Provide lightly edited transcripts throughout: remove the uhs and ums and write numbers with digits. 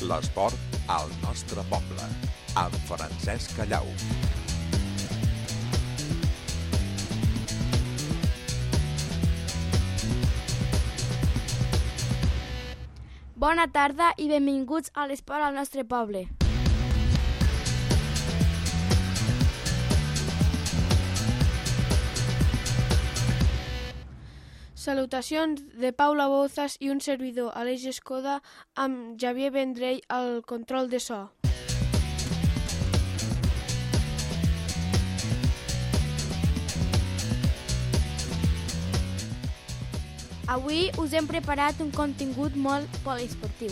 L'esport al nostre poble, amb Francesc Callau. Bona tarda i benvinguts a l'esport al nostre poble. Salutacions de Paula Bozas i un servidor, Aleix Escoda, amb Javier Vendrell al control de so. Avui us hem preparat un contingut molt poliesportiu.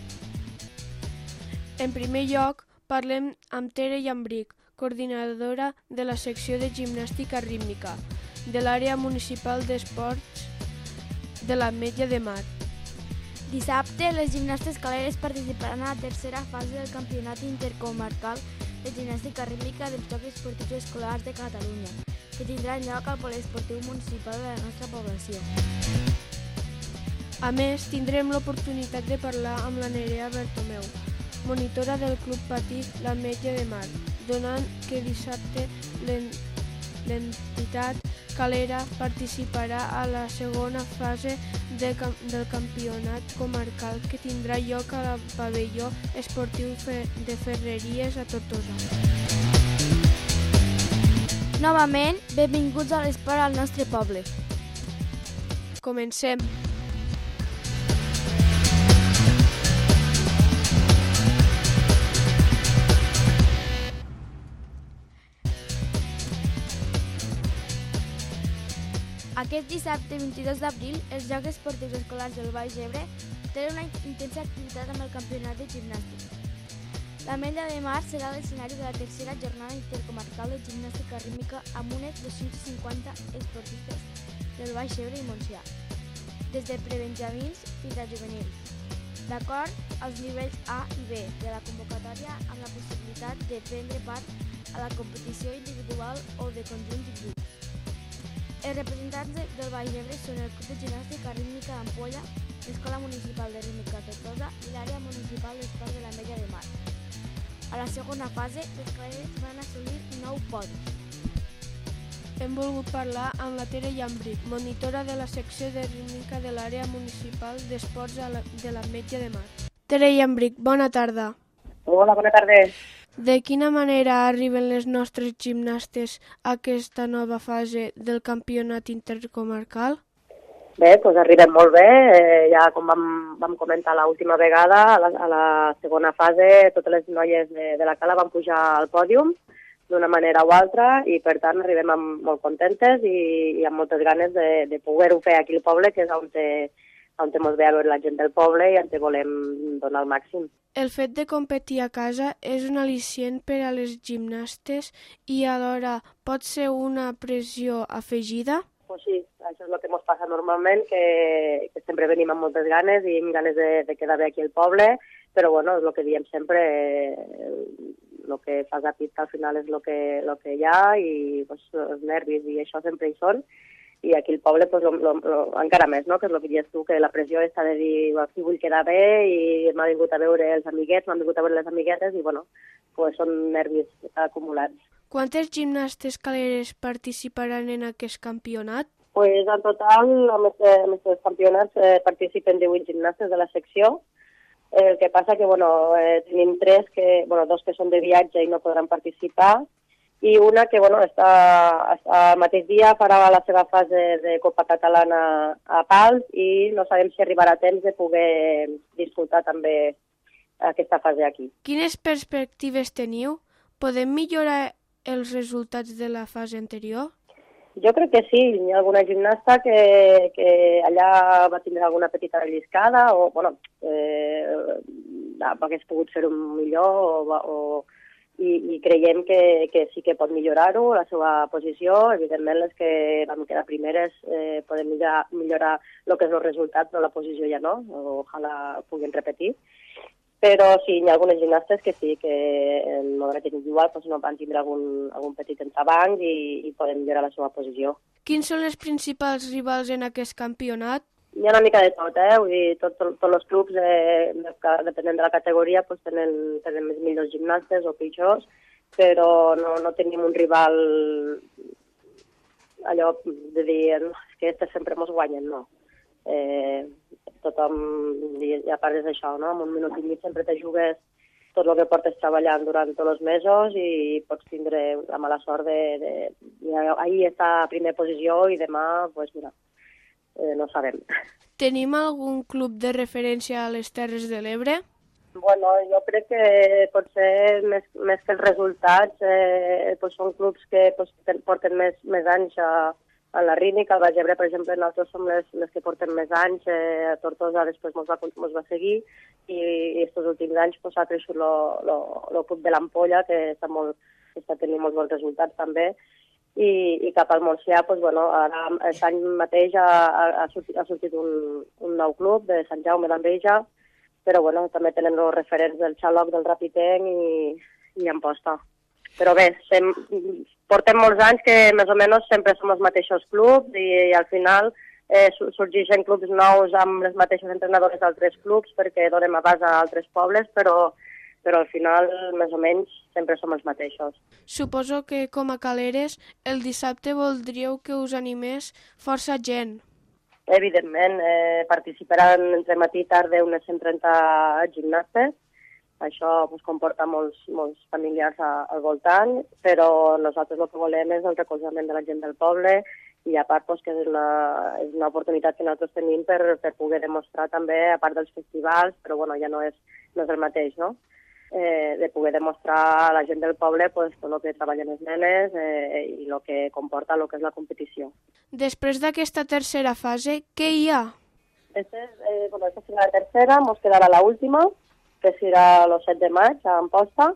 En primer lloc, parlem amb Tere Llambric, coordinadora de la secció de gimnàstica rítmica de l'àrea municipal d'esports de l'Ametlla de Mar. Dissabte, les gimnastes caleres participaran a la tercera fase del Campionat Intercomarcal de Gimnàstica Rítmica dels Jocs Esportius Escolars de Catalunya, que tindrà lloc al poliesportiu municipal de la nostra població. A més, tindrem l'oportunitat de parlar amb la Nerea Bertomeu, monitora del Club Patí l'Ametlla de Mar, donant que dissabte l'entitat calera participarà a la segona fase del campionat comarcal que tindrà lloc al pavelló esportiu de Ferreries a Tortosa. Novament, benvinguts a l'esport al nostre poble. Comencem. Aquest dissabte 22 d'abril, els Jocs Esportius Escolars del Baix Ebre tenen una intensa activitat amb el campionat de gimnàstica. L'Ametlla de Mar serà l'escenari de la tercera jornada intercomarcal de gimnàstica rítmica amb unes 250 esportistes del Baix Ebre i Montsià, des de prebenjamins fins a juvenils, d'acord als nivells A i B de la convocatòria amb la possibilitat de prendre part a la competició individual o de conjunt i grup. Els representants del Baix Ebre són el Club de Gimnàstica Rítmica d'Ampolla, l'Escola Municipal de Rítmica Tortosa i l'Àrea Municipal d'Esport de l'Ametlla de Mar. A la segona fase, les caleres van assolir 9 podis. Hem volgut parlar amb la Tere Llambric, monitora de la secció de rítmica de l'Àrea Municipal d'Esports de l'Ametlla de Mar. Tere Llambric, bona tarda. Hola, bona tarda. De quina manera arriben les nostres gimnastes a aquesta nova fase del campionat intercomarcal? Bé, doncs arribem molt bé. Ja com vam comentar l'última vegada, a la segona fase, totes les noies de la cala van pujar al pòdium d'una manera o altra i, per tant, arribem molt contentes i amb moltes ganes de poder-ho fer aquí al poble, que és on ens ve a veure la gent del poble i on volem donar el màxim. El fet de competir a casa és un al·licient per a les gimnastes i alhora pot ser una pressió afegida? Pues sí, això és el que ens passa normalment, que sempre venim amb moltes ganes i amb ganes de quedar bé aquí al poble, però bueno, és el que diem sempre, el que fas a pista al final és el que hi ha i pues, els nervis i això sempre hi són. I aquí al poble pues, encara més, no? Que és el que dius tu, que la pressió està de dir aquí vull quedar bé i m'ha vingut a veure els amiguets, m'han vingut a veure les amiguetes i bueno, pues, són nervis acumulats. Quantes gimnastes caleres participaran en aquest campionat? Pues, en total, en aquests campionats participen 18 gimnastes de la secció. El que passa que tenim dos que són de viatge i no podran participar, i una que el mateix dia farà la seva fase de Copa Catalana a Pals i no sabem si arribarà a temps de poder disfrutar també aquesta fase aquí. Quines perspectives teniu? Podem millorar els resultats de la fase anterior? Jo crec que sí. Hi ha alguna gimnasta que allà va tindre alguna petita relliscada o hagués pogut fer-ho millor i creiem que sí que pot millorar-ho, la seva posició. Evidentment, les que vam quedar primeres poden millorar el que és els resultats, però la posició ja no. Ojalà puguin repetir. Però sí, hi ha algunes gimnastes que sí, que en modalitat individual no van tindre algun petit entrebanc i poden millorar la seva posició. Quins són els principals rivals en aquest campionat? Hi hi ha una mica de tot, vull dir, tots els clubs, depenent de la categoria, pues, tenen més millors gimnastes o pitjors, però no tenim un rival allò de dir que sempre ens guanyen, no. Tothom, i a part és això, no? En un minut i mig sempre te jugues tot el que portes treballant durant tots els mesos i pots tindre la mala sort de ahir està a primera posició i demà, pues mira, no sabem. Tenim algun club de referència a les Terres de l'Ebre? Bueno, jo crec que potser més que els resultats són clubs que porten més anys a la Rínic, al Baix Ebre, per exemple, nosaltres som les que porten més anys, a Tortosa després mos va seguir i aquests últims anys ha crescut el club de l'Ampolla, que està tenint molts bons resultats també, i cap al Montsià, ara aquest any mateix ha sortit un nou club de Sant Jaume d'Enveja, però també tenen els referents del Xaloc, del Rapitenc i Amposta. Però bé, portem molts anys que més o menys sempre som els mateixos clubs i al final sorgeixen clubs nous amb les mateixes entrenadores d'altres clubs perquè donem abast a altres pobles, però al final, més o menys, sempre som els mateixos. Suposo que, com a caleres, el dissabte voldríeu que us animés força gent. Evidentment, participaran entre matí i tarda unes 130 gimnastes. Això comporta molts familiars al voltant, però nosaltres el que volem és el recolzament de la gent del poble i a part que és una oportunitat que nosaltres tenim per poder demostrar també, a part dels festivals, però ja no és el mateix, no? De poder demostrar a la gent del poble el que treballen les nenes i el que comporta el que és la competició. Després d'aquesta tercera fase, què hi ha? Aquesta serà la tercera, ens quedarà l'última, que serà el 7 de maig a Amposta,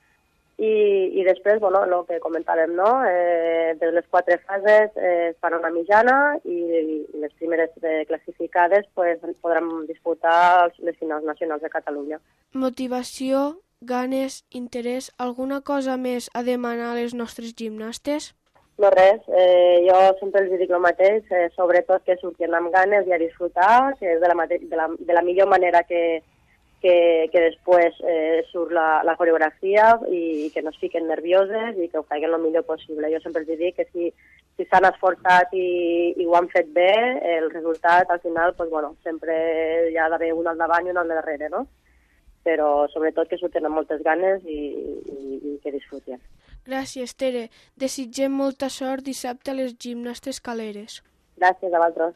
i després, el que comentàvem, no? De les 4 fases es farà una mitjana i les primeres classificades podran disputar les finals nacionals de Catalunya. Motivació, ganes, interès, alguna cosa més a demanar a les nostres gimnastes? No res, jo sempre els dic el mateix, sobretot que surtin amb ganes i a disfrutar, que és de la millor manera que després surt la coreografia i que no es fiquen nervioses i que ho facin el millor possible. Jo sempre els dic que si s'han esforçat i ho han fet bé, el resultat al final sempre hi ha d'haver un al davant i un al darrere, no? Però sobretot que surten amb moltes ganes i que disfrutin. Gràcies, Tere. Desitgem molta sort dissabte a les gimnastes caleres. Gràcies a vosaltres.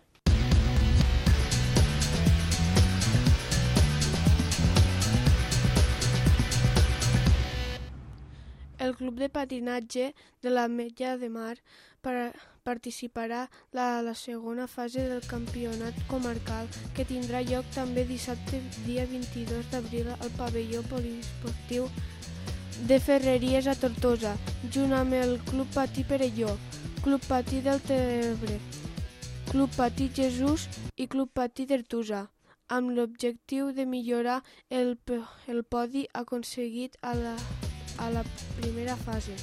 El club de patinatge de l'Ametlla de Mar participarà a la segona fase del campionat comarcal que tindrà lloc també dissabte dia 22 d'abril al pavelló poliesportiu de Ferreries a Tortosa, junt amb el Club Patí Perelló, Club Patí del Tebre, Club Patí Jesús i Club Patí d'Artusa, amb l'objectiu de millorar el podi aconseguit a la primera fase.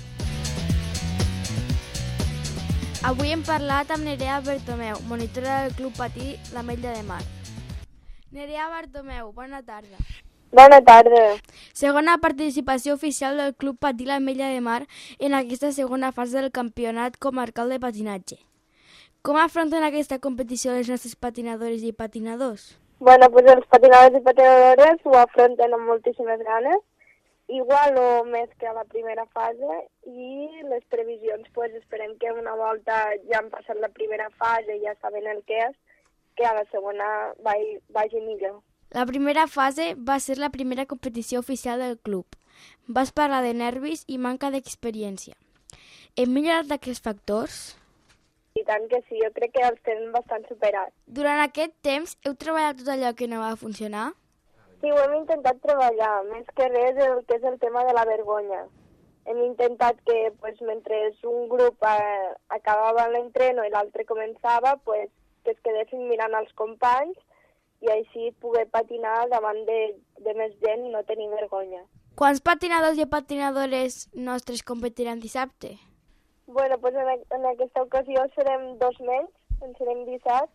Avui hem parlat amb Nerea Bertomeu, monitora del Club Patí l'Ametlla de Mar. Nerea Bertomeu, bona tarda. Bona tarda. Segona participació oficial del Club Patí l'Ametlla de Mar en aquesta segona fase del campionat comarcal de patinatge. Com afronten aquesta competició les nostres patinadores i patinadors? Bueno, pues els patinadors i patinadores ho afronten amb moltíssimes ganes, igual o més que a la primera fase, i les previsions, pues esperem que una volta ja han passat la primera fase i ja saben el que és, que a la segona vagi millor. La primera fase va ser la primera competició oficial del club. Vas parlar de nervis i manca d'experiència. Hem millorat aquests factors? I tant que sí, jo crec que els tenen bastant superats. Durant aquest temps heu treballat tot allò que no va funcionar? Sí, ho hem intentat treballar, més que res el que és el tema de la vergonya. Hem intentat que mentre un grup acabava l'entreno i l'altre començava, que es quedessin mirant els companys i així poder patinar davant de més gent i no tenir vergonya. Quants patinadors i patinadores nostres competiran dissabte? Bueno, en aquesta ocasió serem 2 menys, en serem 17,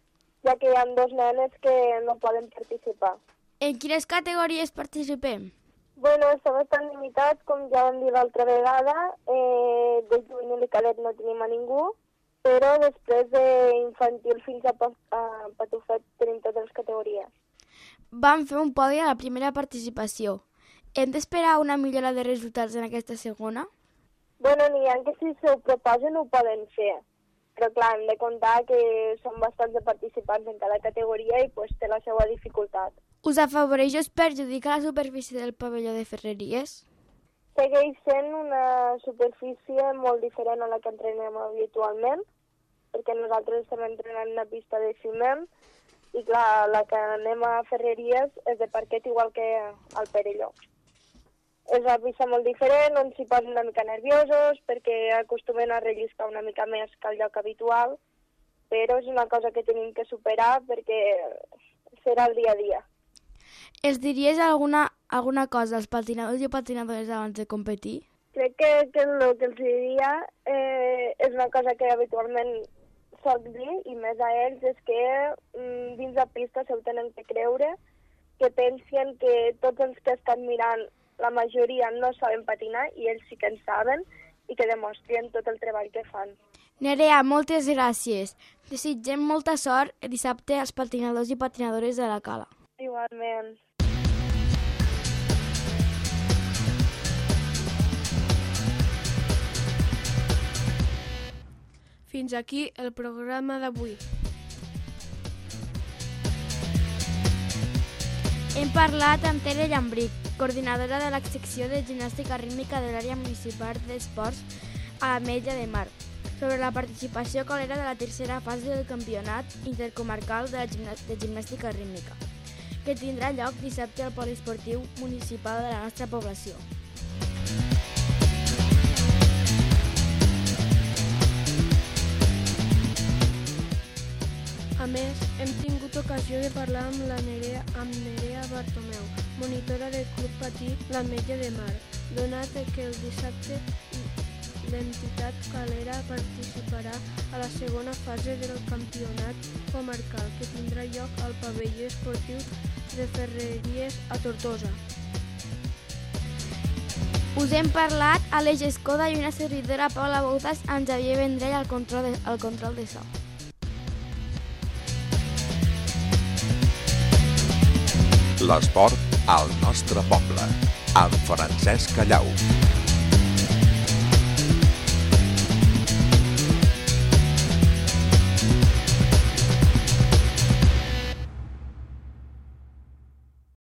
ja que hi ha 2 nenes que no poden participar. En quines categories participem? Bueno, està bastant limitat, com ja vam dir l'altra vegada. De juvenil i cadet no tenim a ningú, però després d'infantil fins a patufet tenim totes les categories. Vam fer un podi a la primera participació. Hem d'esperar una millora de resultats en aquesta segona? Bueno, n'hi ha que si s'ho proposen ho poden fer, però clar, hem de comptar que són bastants de participants en cada categoria i pues, té la seva dificultat. Us afavoreix o us perjudica la superfície del pavelló de Ferreries? Segueix sent una superfície molt diferent a la que entrenem habitualment, perquè nosaltres estem entrenant una pista de ciment i clar, la que anem a Ferreries és de parquet igual que al Perelló. És una pista molt diferent, on s'hi posen una mica nerviosos perquè acostumen a relliscar una mica més que el lloc habitual, però és una cosa que tenim que superar perquè serà el dia a dia. Els diries alguna cosa als patinadors i patinadores abans de competir? Crec que el que els diria és una cosa que habitualment soc dir, i més a ells, és que dins la pista s'ho tenen que creure, que pensen que tots els que estan mirant, la majoria no saben patinar i ells sí que en saben i que demostren tot el treball que fan. Nerea, moltes gràcies. Desitgem molta sort dissabte als patinadors i patinadores de la Cala. Igualment. Fins aquí el programa d'avui. Hem parlat amb Tere Llambric, coordinadora de la secció de gimnàstica rítmica de l'àrea municipal d'esports a l'Ametlla de Mar, sobre la participació colera de la tercera fase del campionat intercomarcal de gimnàstica rítmica, que tindrà lloc dissabte al poliesportiu municipal de la nostra població. A més, hem tingut ocasió de parlar amb Nerea Bartomeu, monitora del Club Patí l'Ametlla de Mar, donat que el dissabte l'entitat calera participarà a la segona fase del campionat comarcal que tindrà lloc al pavelló esportiu de Ferreries a Tortosa. Us hem parlat a l'Eix Escoda i una servidora Paula Bouzas amb Xavier Vendrell al control de so. L'esport al nostre poble, amb Francesc Callau.